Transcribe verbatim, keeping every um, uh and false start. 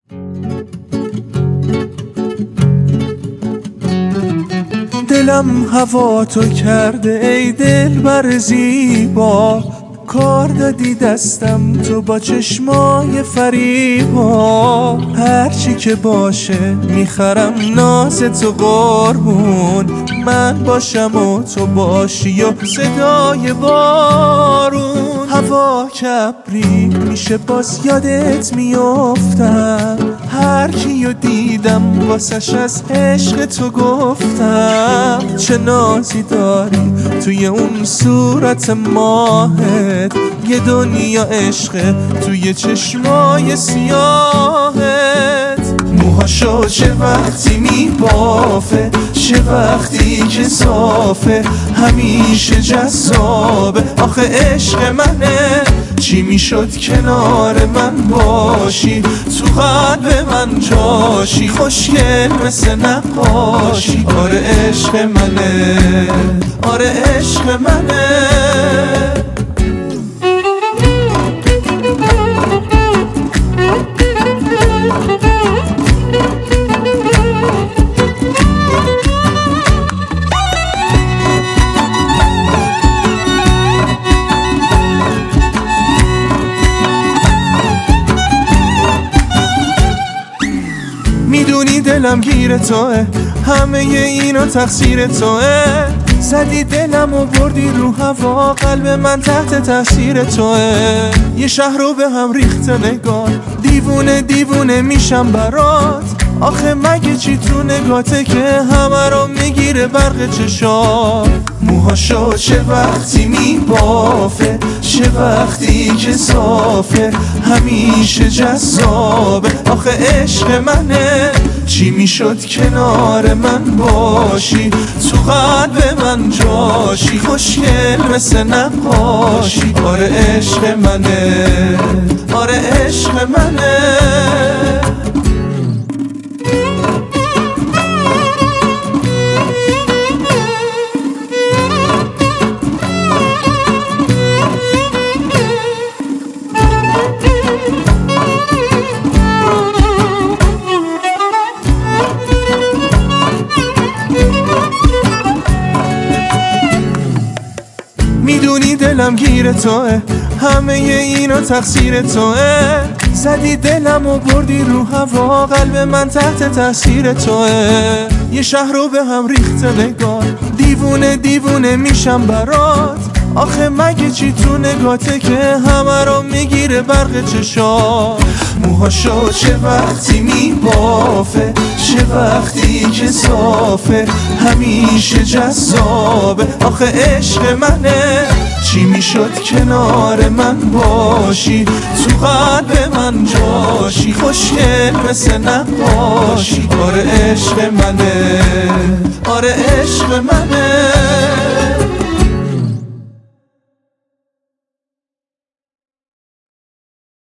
دلم هوا تو کرده ای دلبر زیبا، کار دادی دستم تو با چشمای فریبا. هرچی که باشه میخرم ناز تو قربون، من باشم و تو باشی و صدای بارون. هوا کبری میشه باز یادت میافتم، هر کیو دیدم واسش از عشق تو گفتم. چه نازی داری توی اون صورت ماهت، یه دنیا عشق توی چشمای سیاهت. موهاشو چه وقتی میبافه، چه وقتی که صافه، همیشه جذابه. آخه عشق منه، چی میشد کنار من باشی، تو قلب من جاشی، خوشگل مثل نقاشی. آره عشق منه، آره عشق منه. میدونی دلم گیر توه، همه اینا تقصیر توه. زدی دلم و بردی رو هوا، قلب من تحت تاثیر توه. یه شهر رو به هم ریخته نگاه، دیوونه دیوونه میشم برات. آخه مگه چی تو نگاته که همه رو میگیره برق چشات. موهاشو چه وقتی میبافه، چه وقتی که صافه، همیشه جذابه. آخه عشق منه، چی میشد کنار من باشی، تو قلب من جاشی، خوشگل مثل نقاشی. آره عشق منه، آره عشق منه. میدونی دلم گیر توه، همه اینا تقصیر توه. زدی دلم و بردی رو هوا، قلب من تحت تاثیر توه. یه شهر رو به هم ریخته نگاه، دیوونه دیوونه میشم برات. آخه مگه چی تو نگاته که همه رو میگیره برق چشات. موهاشو چه وقتی میبافه، چه وقتی که صافه، همیشه جذابه. آخه عشق منه، چی میشد کنار من باشی، تو قلب من جاشی، خوشگل مثل نقاشی. آره عشق منه، آره عشق منه.